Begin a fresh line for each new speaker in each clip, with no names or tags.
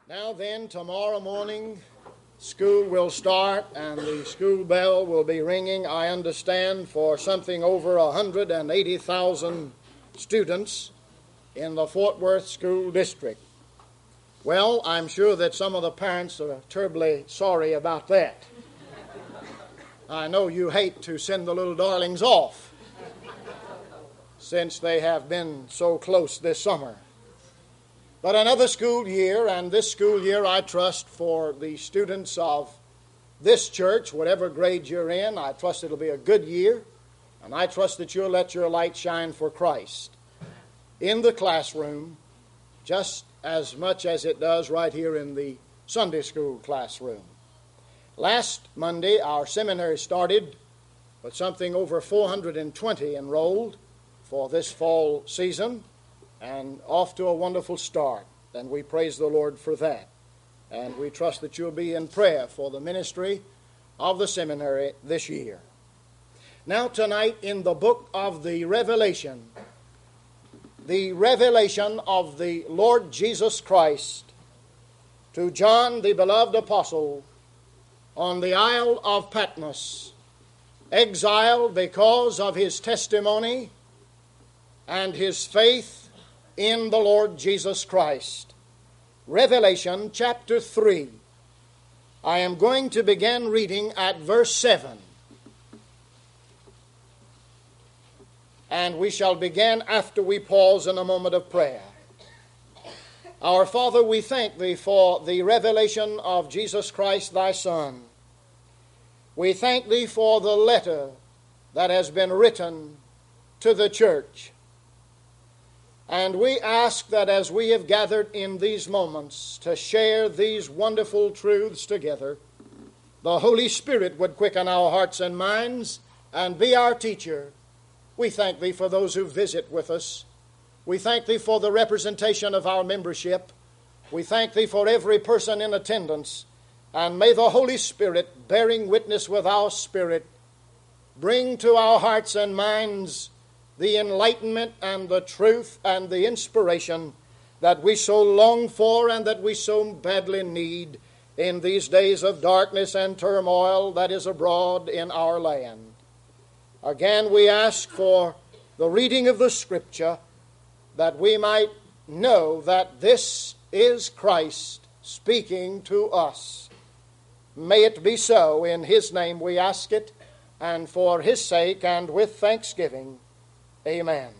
Now then, tomorrow morning, school will start and the school bell will be ringing, I understand, for something over 180,000 students in the Fort Worth School District. Well, I'm sure that some of the parents are terribly sorry about that. I know you hate to send the little darlings off since they have been so close this summer. But another school year, and this school year I trust for the students of this church, whatever grade you're in, I trust it'll be a good year, and I trust that you'll let your light shine for Christ in the classroom just as much as it does right here in the Sunday school classroom. Last Monday, our seminary started with something over 420 enrolled for this fall season, and off to a wonderful start. And we praise the Lord for that. And we trust that you'll be in prayer for the ministry of the seminary this year. Now tonight in the book of the revelation of the Lord Jesus Christ to John, the beloved apostle, on the Isle of Patmos, exiled because of his testimony and his faith in the Lord Jesus Christ. Revelation chapter 3. I am going to begin reading at verse 7. And we shall begin after we pause in a moment of prayer. Our Father, we thank Thee for the revelation of Jesus Christ, Thy Son. We thank Thee for the letter that has been written to the church. And we ask that as we have gathered in these moments to share these wonderful truths together, the Holy Spirit would quicken our hearts and minds and be our teacher. We thank Thee for those who visit with us. We thank Thee for the representation of our membership. We thank Thee for every person in attendance. And may the Holy Spirit, bearing witness with our spirit, bring to our hearts and minds the enlightenment and the truth and the inspiration that we so long for and that we so badly need in these days of darkness and turmoil that is abroad in our land. Again, we ask for the reading of the Scripture that we might know that this is Christ speaking to us. May it be so. In His name we ask it, and for His sake and with thanksgiving. Amen.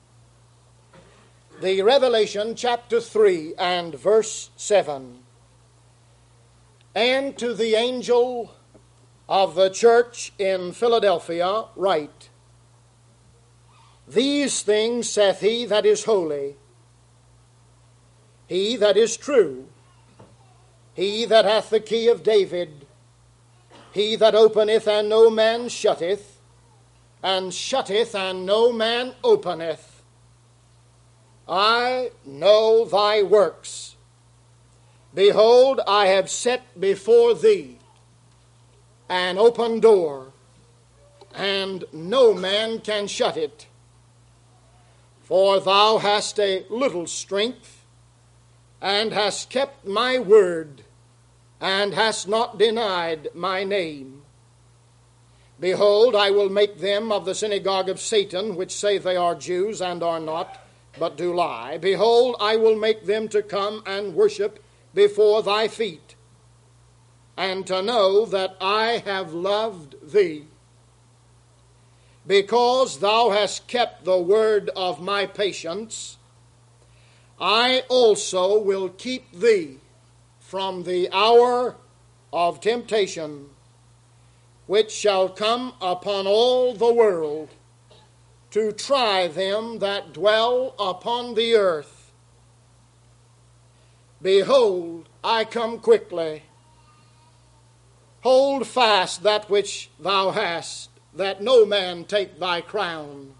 The Revelation chapter 3 and verse 7. And to the angel of the church in Philadelphia write, These things saith he that is holy, he that is true, he that hath the key of David, he that openeth and no man shutteth, and shutteth and no man openeth. I know thy works. Behold, I have set before thee an open door, and no man can shut it. For thou hast a little strength, and hast kept my word, and hast not denied my name. Behold, I will make them of the synagogue of Satan, which say they are Jews, and are not, but do lie. Behold, I will make them to come and worship before thy feet, and to know that I have loved thee. Because thou hast kept the word of my patience, I also will keep thee from the hour of temptation, which shall come upon all the world to try them that dwell upon the earth. Behold, I come quickly. Hold fast that which thou hast, that no man take thy crown.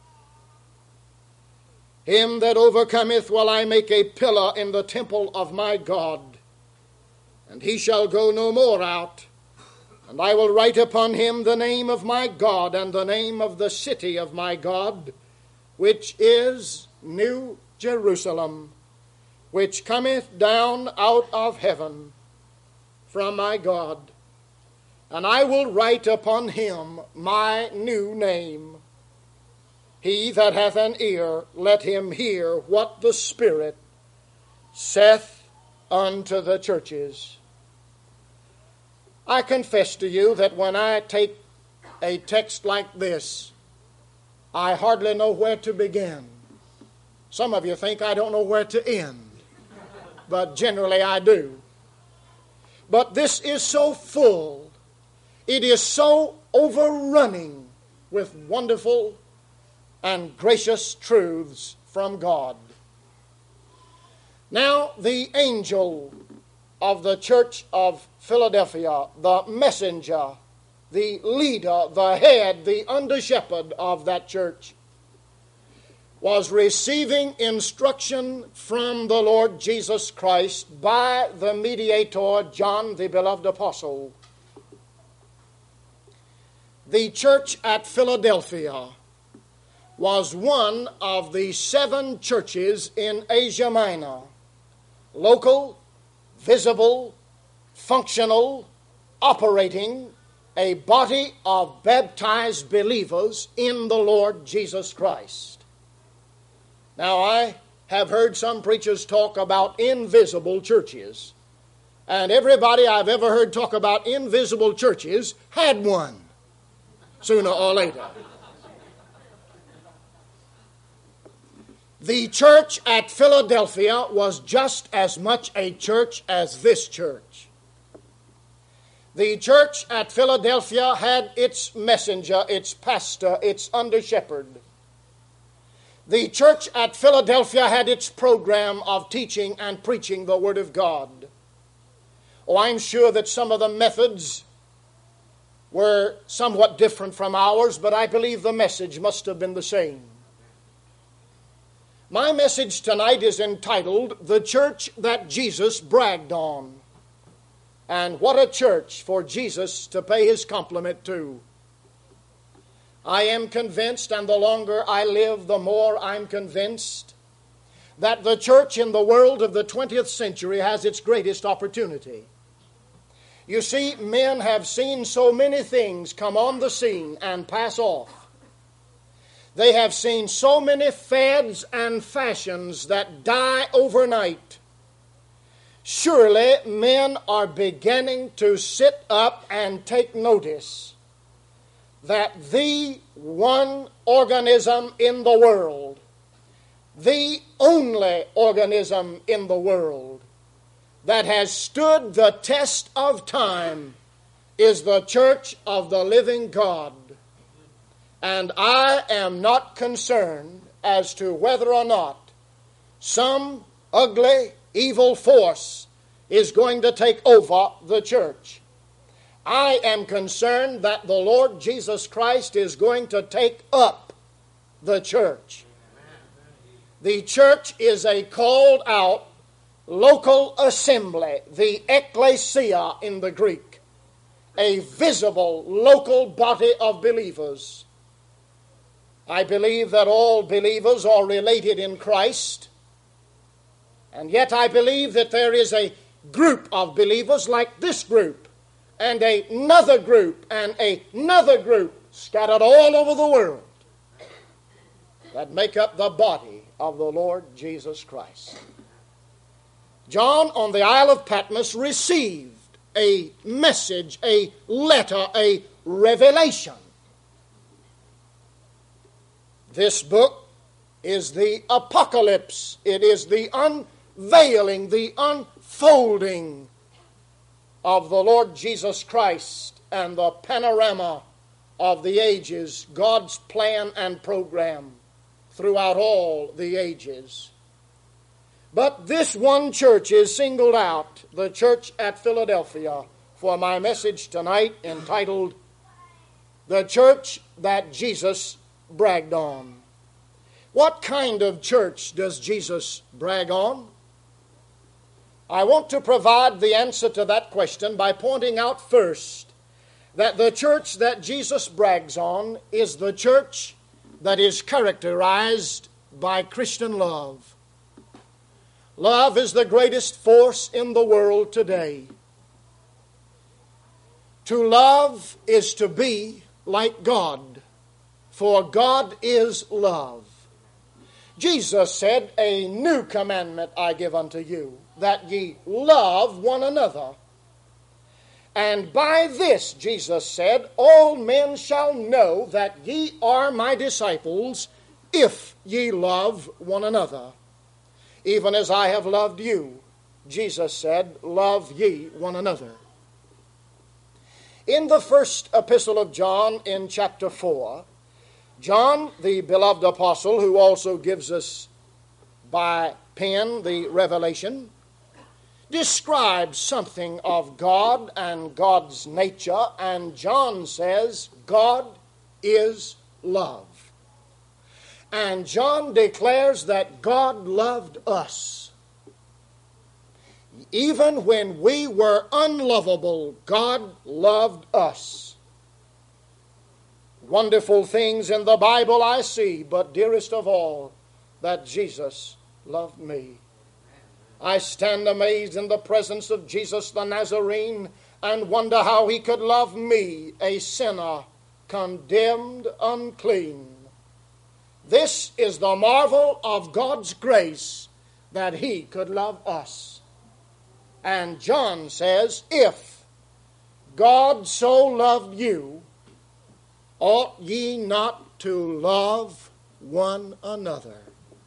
Him that overcometh will I make a pillar in the temple of my God, and he shall go no more out. And I will write upon him the name of my God and the name of the city of my God, which is New Jerusalem, which cometh down out of heaven from my God, and I will write upon him my new name. He that hath an ear, let him hear what the Spirit saith unto the churches. I confess to you that when I take a text like this, I hardly know where to begin. Some of you think I don't know where to end, but generally I do. But this is so full, it is so overrunning with wonderful and gracious truths from God. Now, the angel of the church of Philadelphia, the messenger, the leader, the head, the under-shepherd of that church, was receiving instruction from the Lord Jesus Christ by the mediator, John, the beloved apostle. The church at Philadelphia was one of the 7 churches in Asia Minor, local, visible, functional, operating, a body of baptized believers in the Lord Jesus Christ. Now, I have heard some preachers talk about invisible churches, and everybody I've ever heard talk about invisible churches had one sooner or later. The church at Philadelphia was just as much a church as this church. The church at Philadelphia had its messenger, its pastor, its under-shepherd. The church at Philadelphia had its program of teaching and preaching the Word of God. Oh, I'm sure that some of the methods were somewhat different from ours, but I believe the message must have been the same. My message tonight is entitled, The Church That Jesus Bragged On. And what a church for Jesus to pay his compliment to. I am convinced, and the longer I live, the more I'm convinced, that the church in the world of the 20th century has its greatest opportunity. You see, men have seen so many things come on the scene and pass off. They have seen so many fads and fashions that die overnight. Surely men are beginning to sit up and take notice that the one organism in the world, the only organism in the world that has stood the test of time is the church of the living God. And I am not concerned as to whether or not some ugly, evil force is going to take over the church. I am concerned that the Lord Jesus Christ is going to take up the church. The church is a called out local assembly, the ecclesia in the Greek, a visible local body of believers. I believe that all believers are related in Christ, and yet I believe that there is a group of believers like this group, and another group, and another group scattered all over the world that make up the body of the Lord Jesus Christ. John on the Isle of Patmos received a message, a letter, a revelation. This book is the apocalypse. It is the unveiling, the unfolding of the Lord Jesus Christ and the panorama of the ages, God's plan and program throughout all the ages. But this one church is singled out, the church at Philadelphia, for my message tonight entitled, The Church That Jesus Bragged On. What kind of church does Jesus brag on? I want to provide the answer to that question by pointing out first that the church that Jesus brags on is the church that is characterized by Christian love. Love is the greatest force in the world today. To love is to be like God, for God is love. Jesus said, "A new commandment I give unto you, that ye love one another. And by this," Jesus said, "all men shall know that ye are my disciples, if ye love one another. Even as I have loved you," Jesus said, "love ye one another." In the first epistle of John, in chapter 4, John, the beloved apostle, who also gives us by pen the revelation, describes something of God and God's nature, and John says, God is love. And John declares that God loved us. Even when we were unlovable, God loved us. Wonderful things in the Bible I see, but dearest of all, that Jesus loved me. I stand amazed in the presence of Jesus the Nazarene and wonder how he could love me, a sinner, condemned, unclean. This is the marvel of God's grace, that he could love us. And John says, if God so loved you, ought ye not to love one another?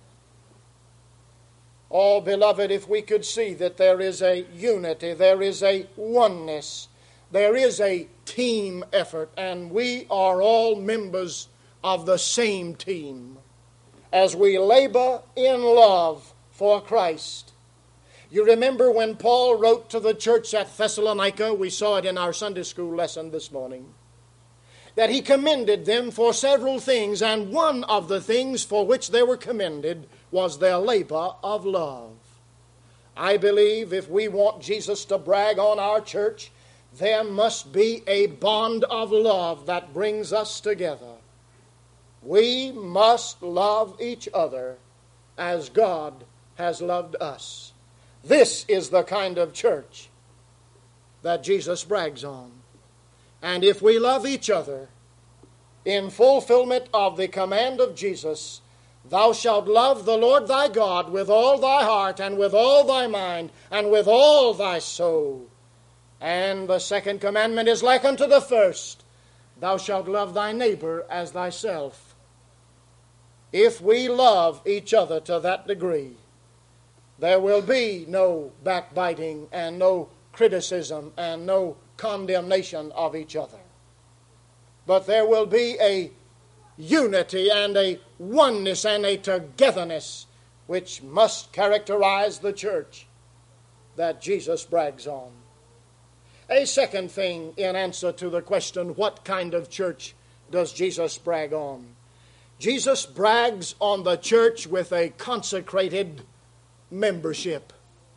Oh, beloved, if we could see that there is a unity, there is a oneness, there is a team effort, and we are all members of the same team as we labor in love for Christ. You remember when Paul wrote to the church at Thessalonica, we saw it in our Sunday school lesson this morning, that he commended them for several things, and one of the things for which they were commended was their labor of love. I believe if we want Jesus to brag on our church, there must be a bond of love that brings us together. We must love each other as God has loved us. This is the kind of church that Jesus brags on. And if we love each other in fulfillment of the command of Jesus, thou shalt love the Lord thy God with all thy heart and with all thy mind and with all thy soul. And the second commandment is like unto the first, thou shalt love thy neighbor as thyself. If we love each other to that degree, there will be no backbiting and no criticism and no condemnation of each other. But there will be a unity and a oneness and a togetherness which must characterize the church that Jesus brags on. A second thing in answer to the question, what kind of church does Jesus brag on? Jesus brags on the church with a consecrated membership.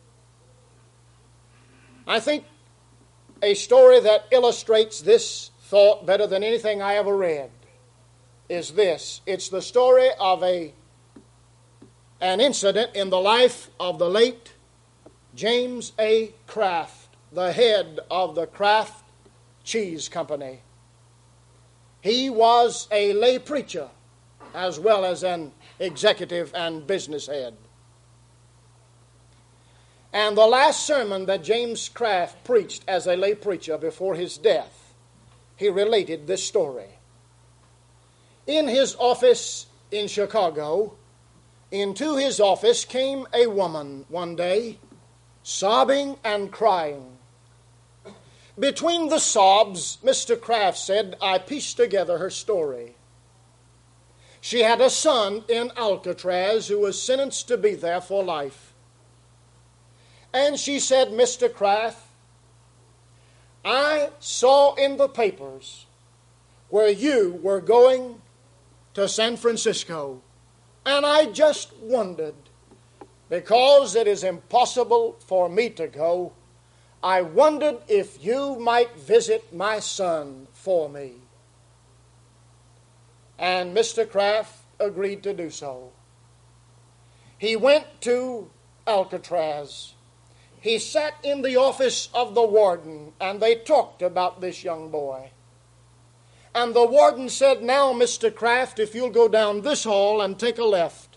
I think a story that illustrates this thought better than anything I ever read is this. It's the story of an incident in the life of the late James A. Kraft, the head of the Kraft Cheese Company. He was a lay preacher as well as an executive and business head. And the last sermon that James Kraft preached as a lay preacher before his death, he related this story. In his office in Chicago, into his office came a woman one day, sobbing and crying. Between the sobs, Mr. Kraft said, I pieced together her story. She had a son in Alcatraz who was sentenced to be there for life. And she said, Mr. Kraft, I saw in the papers where you were going to San Francisco, and I just wondered, because it is impossible for me to go, I wondered if you might visit my son for me. And Mr. Kraft agreed to do so. He went to Alcatraz. He sat in the office of the warden, and they talked about this young boy. And the warden said, "Now, Mr. Kraft, if you'll go down this hall and take a left,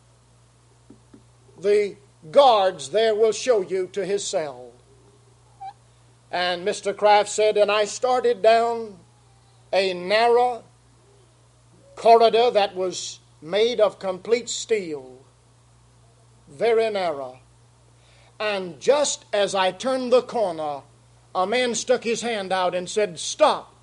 the guards there will show you to his cell." And Mr. Kraft said, and I started down a narrow corridor that was made of complete steel, very narrow. And just as I turned the corner, a man stuck his hand out and said, "Stop."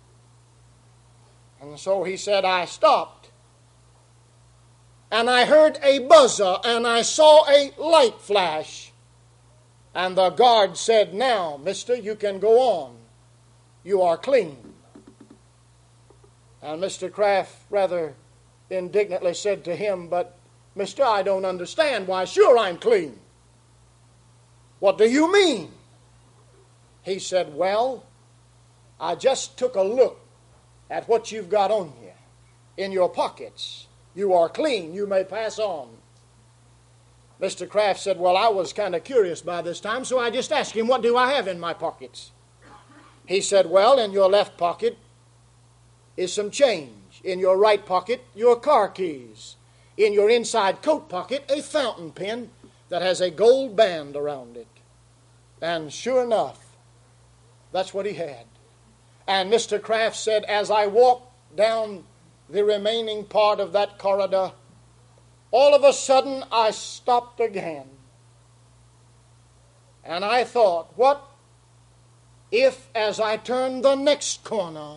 And so he said, I stopped. And I heard a buzzer and I saw a light flash. And the guard said, "Now, mister, you can go on. You are clean." And Mr. Kraft rather indignantly said to him, "But, mister, I don't understand. Why, sure I'm clean." "What do you mean?" He said, "Well, I just took a look at what you've got on you in your pockets. You are clean. You may pass on." Mr. Kraft said, "Well, I was kind of curious by this time, so I just asked him, what do I have in my pockets?" He said, "Well, in your left pocket is some change. In your right pocket, your car keys. In your inside coat pocket, a fountain pen that has a gold band around it." And sure enough, that's what he had. And Mr. Kraft said, as I walked down the remaining part of that corridor, all of a sudden I stopped again. And I thought, what if as I turned the next corner,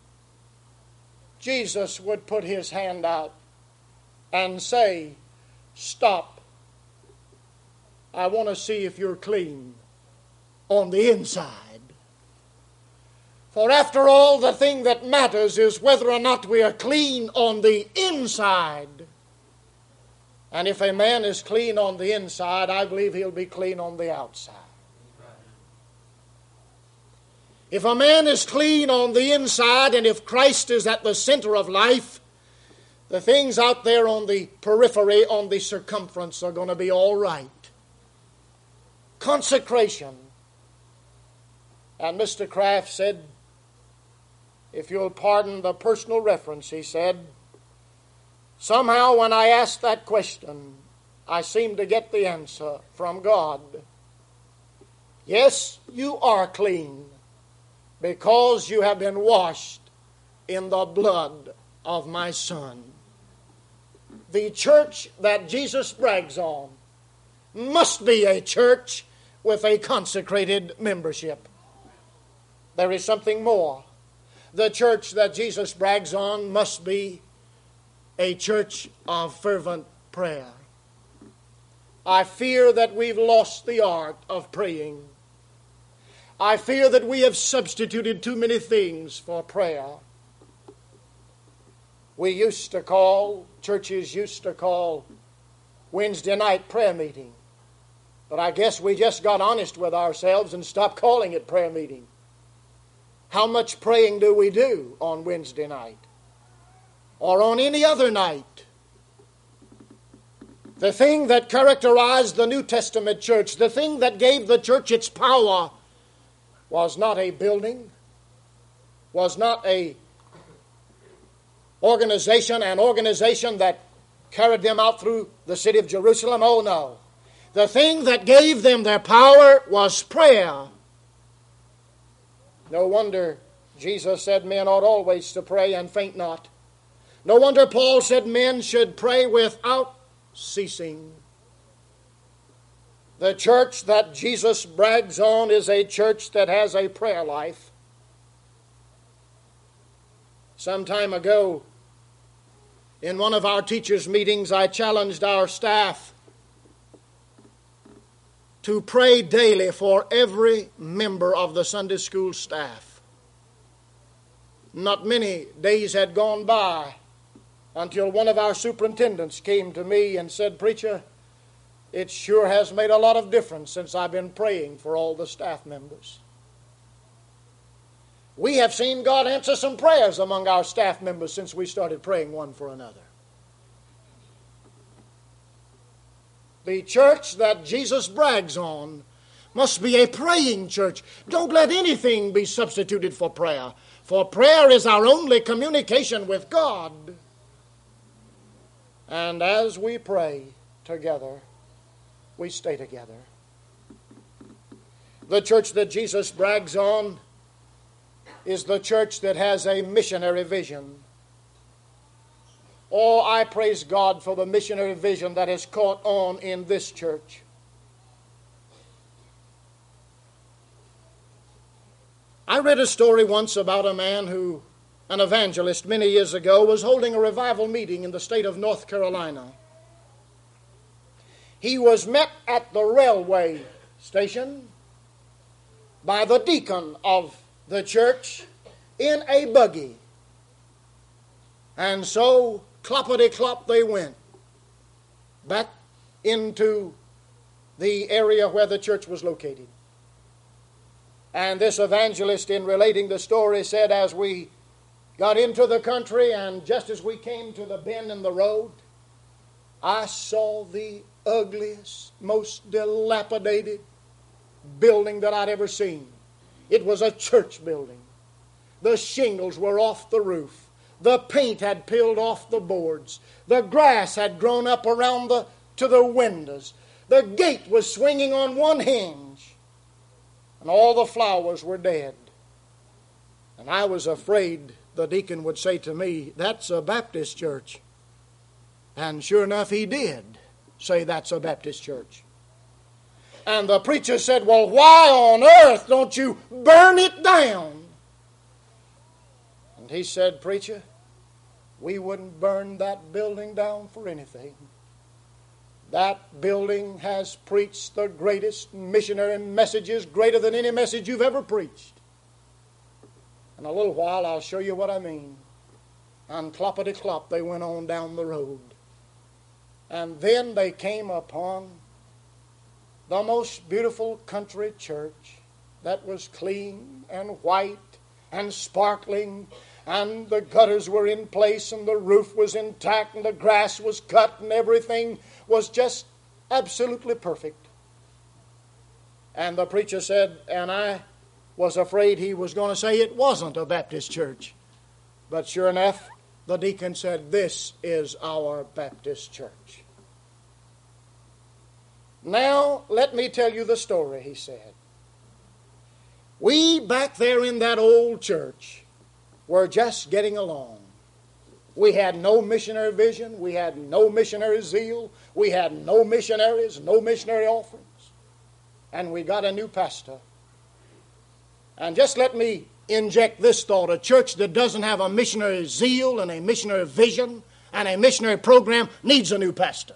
Jesus would put his hand out and say, "Stop. I want to see if you're clean on the inside." For after all, the thing that matters is whether or not we are clean on the inside. And if a man is clean on the inside, I believe he'll be clean on the outside. If a man is clean on the inside, and if Christ is at the center of life, the things out there on the periphery, on the circumference, are going to be all right. Consecration. And Mr. Kraft said, if you'll pardon the personal reference, he said, somehow when I asked that question, I seemed to get the answer from God. Yes, you are clean because you have been washed in the blood of my Son. The church that Jesus brags on must be a church with a consecrated membership. There is something more. The church that Jesus brags on must be a church of fervent prayer. I fear that we've lost the art of praying. I fear that we have substituted too many things for prayer. Churches used to call Wednesday night prayer meeting. But I guess we just got honest with ourselves and stopped calling it prayer meeting. How much praying do we do on Wednesday night? Or on any other night? The thing that characterized the New Testament church, the thing that gave the church its power, was not a building, was not an organization that carried them out through the city of Jerusalem. Oh no. The thing that gave them their power was prayer. No wonder Jesus said men ought always to pray and faint not. No wonder Paul said men should pray without ceasing. The church that Jesus brags on is a church that has a prayer life. Some time ago, in one of our teachers' meetings, I challenged our staff to pray daily for every member of the Sunday school staff. Not many days had gone by until one of our superintendents came to me and said, "Preacher, it sure has made a lot of difference since I've been praying for all the staff members. We have seen God answer some prayers among our staff members since we started praying one for another." The church that Jesus brags on must be a praying church. Don't let anything be substituted for prayer, for prayer is our only communication with God. And as we pray together, we stay together. The church that Jesus brags on is the church that has a missionary vision. Oh, I praise God for the missionary vision that has caught on in this church. I read a story once about a man who, an evangelist many years ago, was holding a revival meeting in the state of North Carolina. He was met at the railway station by the deacon of the church in a buggy. And so, cloppity-clop they went back into the area where the church was located. And this evangelist, in relating the story, said, as we got into the country and just as we came to the bend in the road, I saw the ugliest, most dilapidated building that I'd ever seen. It was a church building. The shingles were off the roof. The paint had peeled off the boards. The grass had grown up around to the windows. The gate was swinging on one hinge. And all the flowers were dead. And I was afraid the deacon would say to me, "That's a Baptist church." And sure enough, he did say that's a Baptist church. And the preacher said, "Well, why on earth don't you burn it down?" And he said, "Preacher, we wouldn't burn that building down for anything. That building has preached the greatest missionary messages, greater than any message you've ever preached. In a little while, I'll show you what I mean." And cloppity-clop, they went on down the road. And then they came upon the most beautiful country church that was clean and white and sparkling, and the gutters were in place, and the roof was intact, and the grass was cut, and everything was just absolutely perfect. And the preacher said, and I was afraid he was going to say it wasn't a Baptist church. But sure enough, the deacon said, "This is our Baptist church." Now, let me tell you the story, he said. We back there in that old church were just getting along. We had no missionary vision. We had no missionary zeal. We had no missionaries, no missionary offerings. And we got a new pastor. And just let me inject this thought. A church that doesn't have a missionary zeal and a missionary vision and a missionary program needs a new pastor.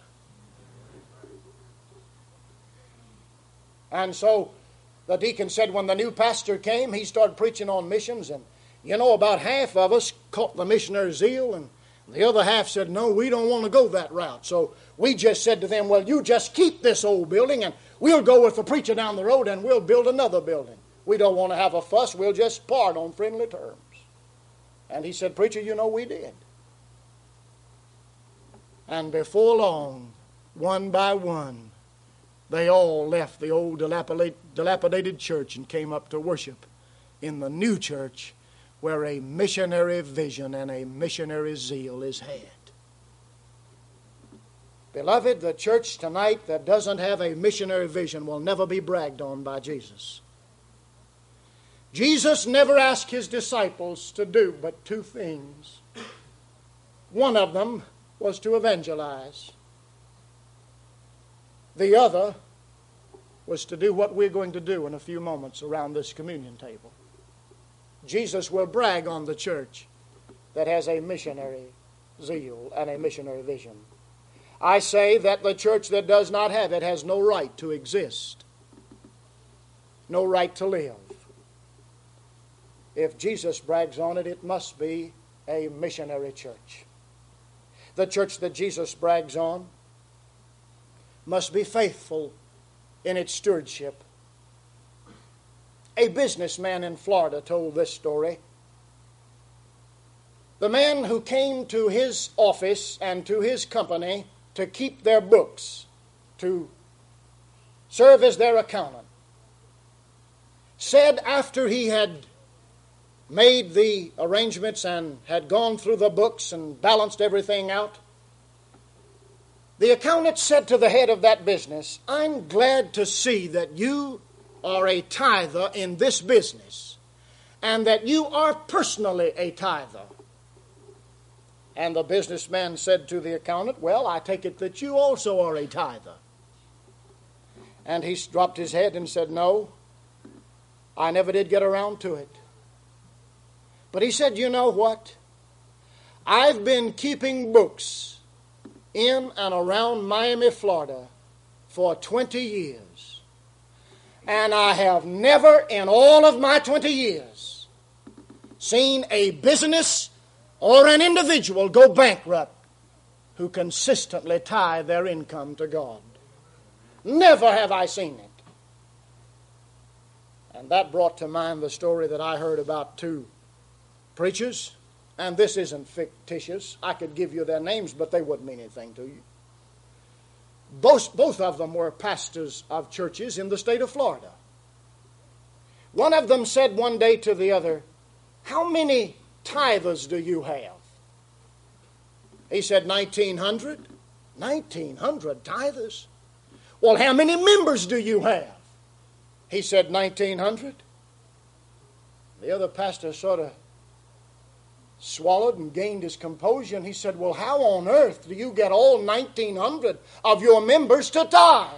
And so the deacon said when the new pastor came, he started preaching on missions. And you know, about half of us caught the missionary zeal, and the other half said, "No, we don't want to go that route." So we just said to them, "Well, you just keep this old building, and we'll go with the preacher down the road, and we'll build another building. We don't want to have a fuss. We'll just part on friendly terms." And he said, "Preacher, you know, we did." And before long, one by one, they all left the old dilapidated church and came up to worship in the new church where a missionary vision and a missionary zeal is had. Beloved, the church tonight that doesn't have a missionary vision will never be bragged on by Jesus. Jesus never asked his disciples to do but two things. One of them was to evangelize. The other was to do what we're going to do in a few moments around this communion table. Jesus will brag on the church that has a missionary zeal and a missionary vision. I say that the church that does not have it has no right to exist, no right to live. If Jesus brags on it, it must be a missionary church. The church that Jesus brags on must be faithful in its stewardship. A businessman in Florida told this story. The man who came to his office and to his company to keep their books to serve as their accountant, said after he had made the arrangements and had gone through the books and balanced everything out, the accountant said to the head of that business, "I'm glad to see that you are a tither in this business and that you are personally a tither." And the businessman said to the accountant, "Well, I take it that you also are a tither." And he dropped his head and said, "No, I never did get around to it." But he said, "You know what? I've been keeping books in and around Miami, Florida for 20 years. And I have never in all of my 20 years seen a business or an individual go bankrupt who consistently tithe their income to God. Never have I seen it." And that brought to mind the story that I heard about two preachers. And this isn't fictitious. I could give you their names, but they wouldn't mean anything to you. Both of them were pastors of churches in the state of Florida. One of them said one day to the other, "How many tithers do you have?" He said, 1,900. 1,900 tithers? "Well, how many members do you have?" He said, 1,900. The other pastor sort of swallowed and gained his composure, and he said, "Well, how on earth do you get all 1,900 of your members to tithe?"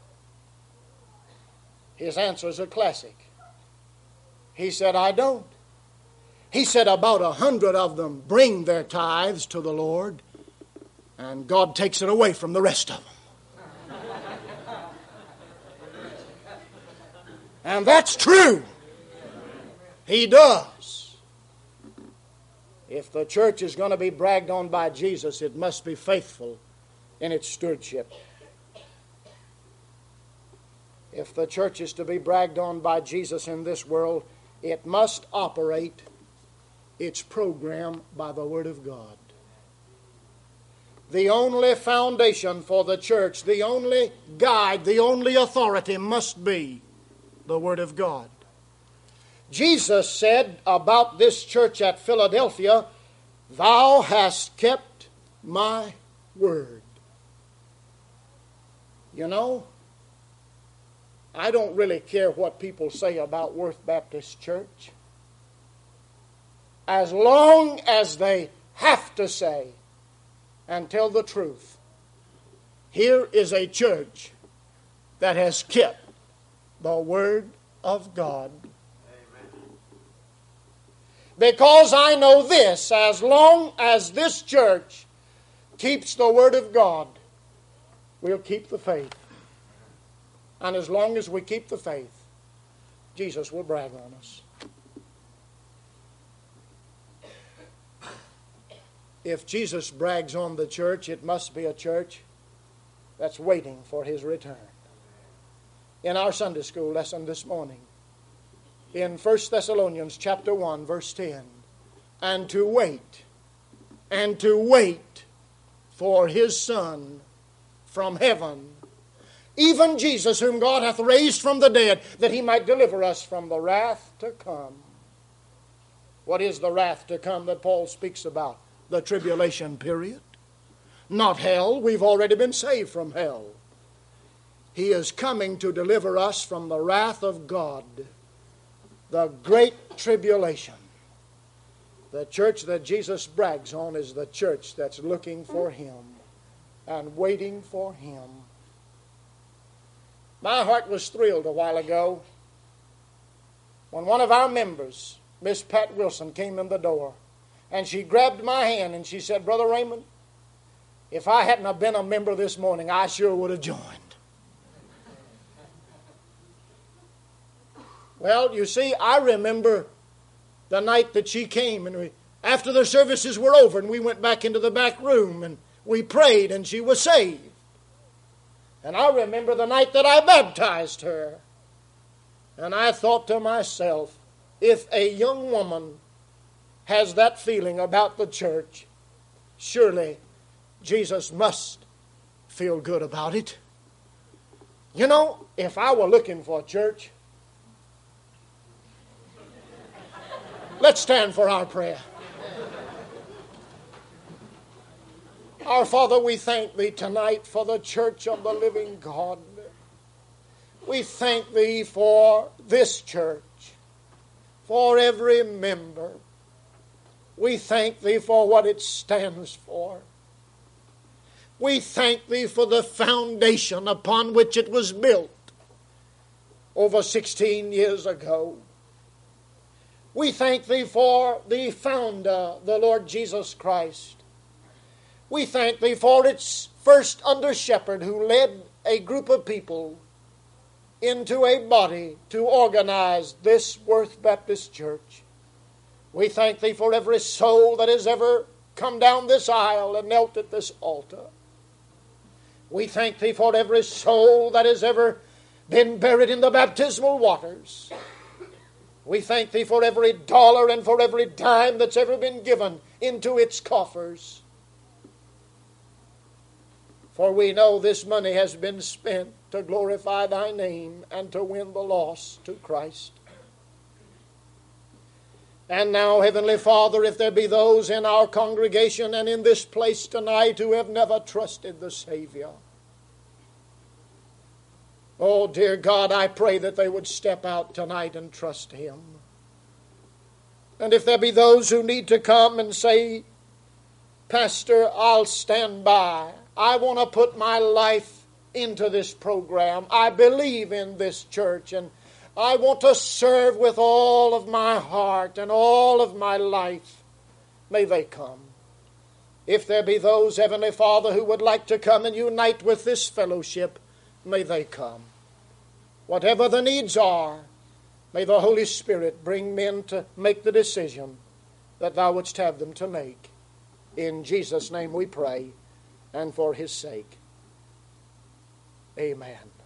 His answer is a classic. He said, "I don't." He said, "About 100 of them bring their tithes to the Lord, and God takes it away from the rest of them." And that's true. He does. If the church is going to be bragged on by Jesus, it must be faithful in its stewardship. If the church is to be bragged on by Jesus in this world, it must operate its program by the Word of God. The only foundation for the church, the only guide, the only authority must be the Word of God. Jesus said about this church at Philadelphia, "Thou hast kept my word." You know, I don't really care what people say about Worth Baptist Church, as long as they have to say and tell the truth. Here is a church that has kept the Word of God. Because I know this, as long as this church keeps the Word of God, we'll keep the faith. And as long as we keep the faith, Jesus will brag on us. If Jesus brags on the church, it must be a church that's waiting for His return. In our Sunday school lesson this morning, in 1 Thessalonians chapter 1, verse 10, and to wait for His Son from heaven, even Jesus, whom God hath raised from the dead, that He might deliver us from the wrath to come. What is the wrath to come that Paul speaks about? The tribulation period. Not hell. We've already been saved from hell. He is coming to deliver us from the wrath of God. The great tribulation. The church that Jesus brags on is the church that's looking for Him and waiting for Him. My heart was thrilled a while ago when one of our members, Miss Pat Wilson, came in the door, and she grabbed my hand and she said, "Brother Raymond, if I hadn't have been a member this morning, I sure would have joined." Well, you see, I remember the night that she came, and after the services were over, and we went back into the back room, and we prayed, and she was saved. And I remember the night that I baptized her. And I thought to myself, if a young woman has that feeling about the church, surely Jesus must feel good about it. You know, if I were looking for a church, let's stand for our prayer. Our Father, we thank Thee tonight for the church of the living God. We thank Thee for this church, for every member. We thank Thee for what it stands for. We thank Thee for the foundation upon which it was built over 16 years ago. We thank Thee for the founder, the Lord Jesus Christ. We thank Thee for its first under-shepherd who led a group of people into a body to organize this Worth Baptist Church. We thank Thee for every soul that has ever come down this aisle and knelt at this altar. We thank Thee for every soul that has ever been buried in the baptismal waters. We thank Thee for every dollar and for every dime that's ever been given into its coffers. For we know this money has been spent to glorify Thy name and to win the lost to Christ. And now, Heavenly Father, if there be those in our congregation and in this place tonight who have never trusted the Savior, oh, dear God, I pray that they would step out tonight and trust Him. And if there be those who need to come and say, Pastor, I'll stand by. I want to put my life into this program. I believe in this church, and I want to serve with all of my heart and all of my life. May they come. If there be those, Heavenly Father, who would like to come and unite with this fellowship, may they come. Whatever the needs are, may the Holy Spirit bring men to make the decision that Thou wouldst have them to make. In Jesus' name we pray, and for His sake. Amen.